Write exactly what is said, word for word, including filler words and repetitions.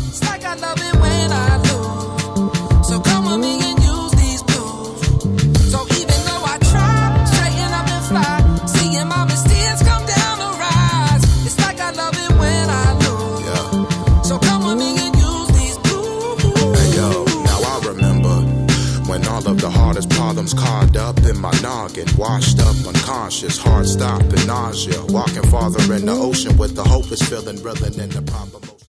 It's like I love it when I lose. So come with me and use these blues. So even though I try, straighten up and fly, seeing my mistakes come down the rise. It's like I love it when I lose. Yeah. So come with me and use these blues. Hey yo, now I remember when all of the hardest problems carved up in my noggin, washed up, unconscious, heart stop and nausea, walking farther in the ocean with the hopeless feeling, reeling in the proper motion.